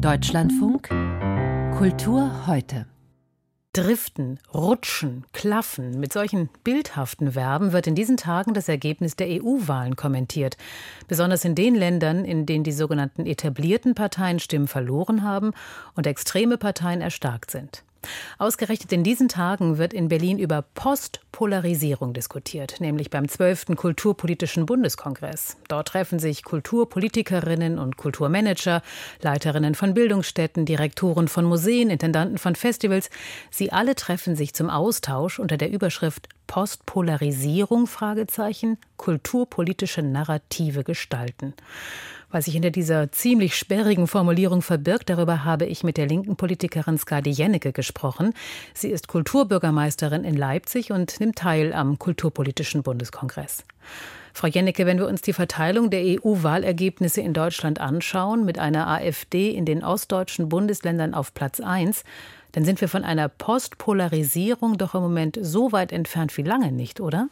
Deutschlandfunk Kultur heute. Driften, rutschen, klaffen, mit solchen bildhaften Verben wird in diesen Tagen das Ergebnis der EU-Wahlen kommentiert. Besonders in den Ländern, in denen die sogenannten etablierten Parteien Stimmen verloren haben und extreme Parteien erstarkt sind. Ausgerechnet in diesen Tagen wird in Berlin über Postpolarisierung diskutiert, nämlich beim 12. Kulturpolitischen Bundeskongress. Dort treffen sich Kulturpolitikerinnen und Kulturmanager, Leiterinnen von Bildungsstätten, Direktoren von Museen, Intendanten von Festivals. Sie alle treffen sich zum Austausch unter der Überschrift Postpolarisierung, kulturpolitische Narrative gestalten. Was sich hinter dieser ziemlich sperrigen Formulierung verbirgt, darüber habe ich mit der linken Politikerin Skadi Jennecke gesprochen. Sie ist Kulturbürgermeisterin in Leipzig und nimmt teil am Kulturpolitischen Bundeskongress. Frau Jennecke, wenn wir uns die Verteilung der EU-Wahlergebnisse in Deutschland anschauen, mit einer AfD in den ostdeutschen Bundesländern auf Platz 1, dann sind wir von einer Postpolarisierung doch im Moment so weit entfernt wie lange nicht, oder?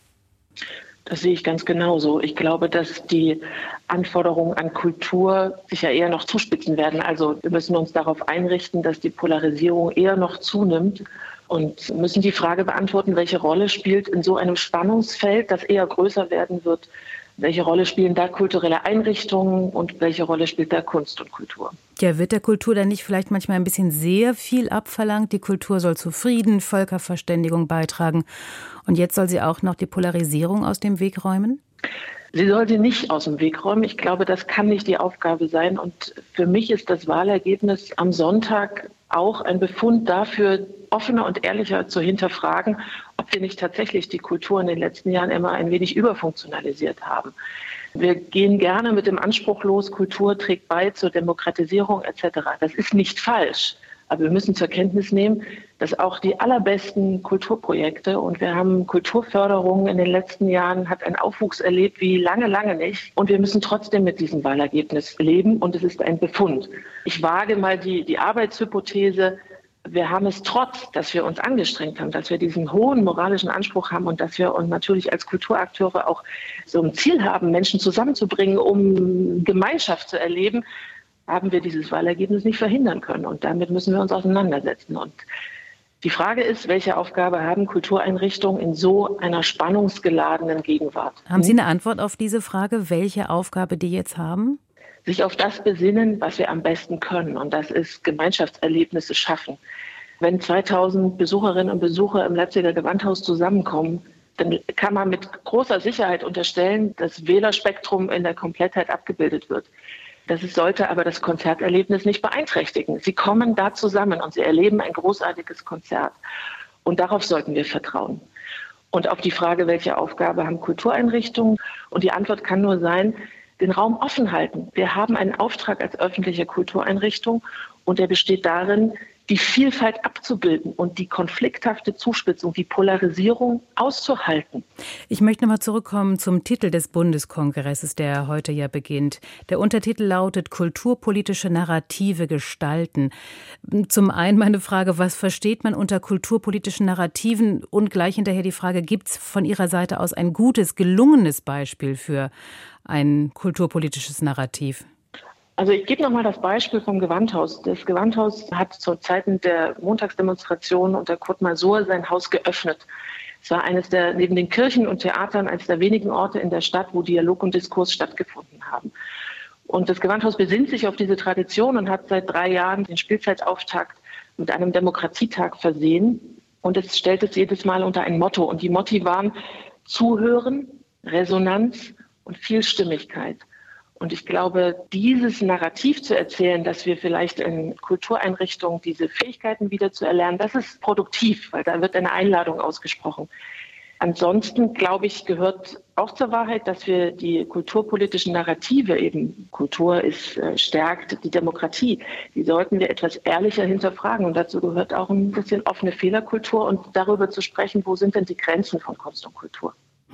Das sehe ich ganz genauso. Ich glaube, dass die Anforderungen an Kultur sich ja eher noch zuspitzen werden. Also wir müssen uns darauf einrichten, dass die Polarisierung eher noch zunimmt und müssen die Frage beantworten, welche Rolle spielt in so einem Spannungsfeld, das eher größer werden wird, welche Rolle spielen da kulturelle Einrichtungen und welche Rolle spielt da Kunst und Kultur? Ja, wird der Kultur dann nicht vielleicht manchmal ein bisschen sehr viel abverlangt? Die Kultur soll zu Frieden, Völkerverständigung beitragen. Und jetzt soll sie auch noch die Polarisierung aus dem Weg räumen? Sie soll sie nicht aus dem Weg räumen. Ich glaube, das kann nicht die Aufgabe sein. Und für mich ist das Wahlergebnis am Sonntag auch ein Befund dafür, offener und ehrlicher zu hinterfragen, ob wir nicht tatsächlich die Kultur in den letzten Jahren immer ein wenig überfunktionalisiert haben. Wir gehen gerne mit dem Anspruch los, Kultur trägt bei zur Demokratisierung etc. Das ist nicht falsch. Aber wir müssen zur Kenntnis nehmen, dass auch die allerbesten Kulturprojekte, und wir haben Kulturförderung in den letzten Jahren, hat einen Aufwuchs erlebt wie lange, lange nicht. Und wir müssen trotzdem mit diesem Wahlergebnis leben und es ist ein Befund. Ich wage mal die Arbeitshypothese, wir haben es trotz, dass wir uns angestrengt haben, dass wir diesen hohen moralischen Anspruch haben und dass wir uns natürlich als Kulturakteure auch so ein Ziel haben, Menschen zusammenzubringen, um Gemeinschaft zu erleben, haben wir dieses Wahlergebnis nicht verhindern können. Und damit müssen wir uns auseinandersetzen. Und die Frage ist, welche Aufgabe haben Kultureinrichtungen in so einer spannungsgeladenen Gegenwart? Haben Sie eine Antwort auf diese Frage, welche Aufgabe die jetzt haben? Sich auf das besinnen, was wir am besten können. Und das ist Gemeinschaftserlebnisse schaffen. Wenn 2000 Besucherinnen und Besucher im Leipziger Gewandhaus zusammenkommen, dann kann man mit großer Sicherheit unterstellen, dass Wählerspektrum in der Komplettheit abgebildet wird. Sollte aber das Konzerterlebnis nicht beeinträchtigen. Sie kommen da zusammen und sie erleben ein großartiges Konzert. Und darauf sollten wir vertrauen. Und auf die Frage, welche Aufgabe haben Kultureinrichtungen? Und die Antwort kann nur sein, den Raum offen halten. Wir haben einen Auftrag als öffentliche Kultureinrichtung und der besteht darin, die Vielfalt abzubilden und die konflikthafte Zuspitzung, die Polarisierung auszuhalten. Ich möchte noch mal zurückkommen zum Titel des Bundeskongresses, der heute ja beginnt. Der Untertitel lautet Kulturpolitische Narrative gestalten. Zum einen meine Frage, was versteht man unter kulturpolitischen Narrativen? Und gleich hinterher die Frage, gibt es von Ihrer Seite aus ein gutes, gelungenes Beispiel für ein kulturpolitisches Narrativ? Also ich gebe nochmal das Beispiel vom Gewandhaus. Das Gewandhaus hat zu Zeiten der Montagsdemonstration unter Kurt Masur sein Haus geöffnet. Es war neben den Kirchen und Theatern, eines der wenigen Orte in der Stadt, wo Dialog und Diskurs stattgefunden haben. Und das Gewandhaus besinnt sich auf diese Tradition und hat seit 3 Jahren den Spielzeitauftakt mit einem Demokratietag versehen. Und es stellt es jedes Mal unter ein Motto. Und die Motti waren Zuhören, Resonanz und Vielstimmigkeit. Und ich glaube, dieses Narrativ zu erzählen, dass wir vielleicht in Kultureinrichtungen diese Fähigkeiten wieder zu erlernen, das ist produktiv, weil da wird eine Einladung ausgesprochen. Ansonsten, glaube ich, gehört auch zur Wahrheit, dass wir die kulturpolitischen Narrative eben, Kultur stärkt die Demokratie, die sollten wir etwas ehrlicher hinterfragen. Und dazu gehört auch ein bisschen offene Fehlerkultur und darüber zu sprechen, wo sind denn die Grenzen von Kunst und Kultur.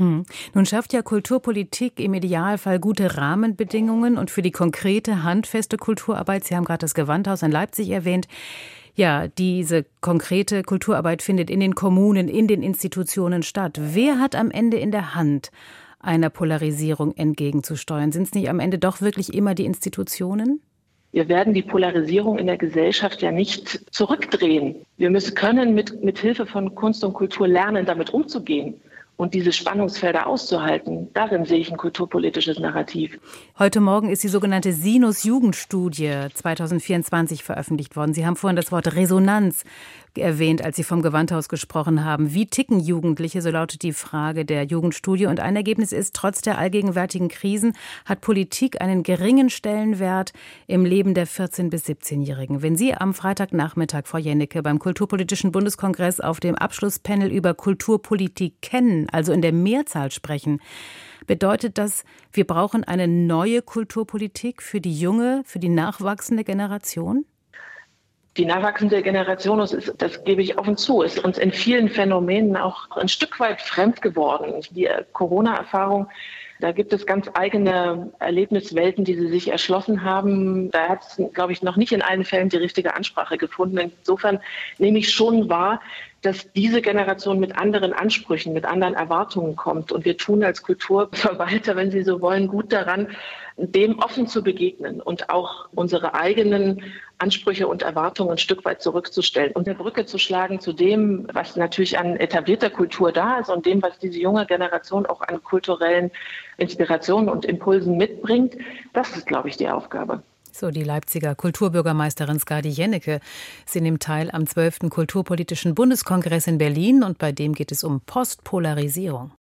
Nun schafft ja Kulturpolitik im Idealfall gute Rahmenbedingungen und für die konkrete, handfeste Kulturarbeit, Sie haben gerade das Gewandhaus in Leipzig erwähnt, ja, diese konkrete Kulturarbeit findet in den Kommunen, in den Institutionen statt. Wer hat am Ende in der Hand, einer Polarisierung entgegenzusteuern? Sind es nicht am Ende doch wirklich immer die Institutionen? Wir werden die Polarisierung in der Gesellschaft ja nicht zurückdrehen. Wir können mit Hilfe von Kunst und Kultur lernen, damit umzugehen. Und diese Spannungsfelder auszuhalten, darin sehe ich ein kulturpolitisches Narrativ. Heute Morgen ist die sogenannte Sinus-Jugendstudie 2024 veröffentlicht worden. Sie haben vorhin das Wort Resonanz erwähnt, als Sie vom Gewandhaus gesprochen haben. Wie ticken Jugendliche? So lautet die Frage der Jugendstudie. Und ein Ergebnis ist, trotz der allgegenwärtigen Krisen hat Politik einen geringen Stellenwert im Leben der 14- bis 17-Jährigen. Wenn Sie am Freitagnachmittag, Frau Jennecke, beim Kulturpolitischen Bundeskongress auf dem Abschlusspanel über Kulturpolitik kennen, also in der Mehrzahl sprechen, bedeutet das, wir brauchen eine neue Kulturpolitik für die junge, für die nachwachsende Generation? Die nachwachsende Generation, das gebe ich offen zu, ist uns in vielen Phänomenen auch ein Stück weit fremd geworden. Die Corona-Erfahrung, da gibt es ganz eigene Erlebniswelten, die sie sich erschlossen haben. Da hat es, glaube ich, noch nicht in allen Fällen die richtige Ansprache gefunden. Insofern nehme ich schon wahr, dass diese Generation mit anderen Ansprüchen, mit anderen Erwartungen kommt. Und wir tun als Kulturverwalter, wenn Sie so wollen, gut daran, dem offen zu begegnen und auch unsere eigenen Ansprüche und Erwartungen ein Stück weit zurückzustellen und eine Brücke zu schlagen zu dem, was natürlich an etablierter Kultur da ist und dem, was diese junge Generation auch an kulturellen Inspirationen und Impulsen mitbringt. Das ist, glaube ich, die Aufgabe. So, die Leipziger Kulturbürgermeisterin Skadi Jennecke. Sie nimmt teil am 12. Kulturpolitischen Bundeskongress in Berlin und bei dem geht es um Postpolarisierung.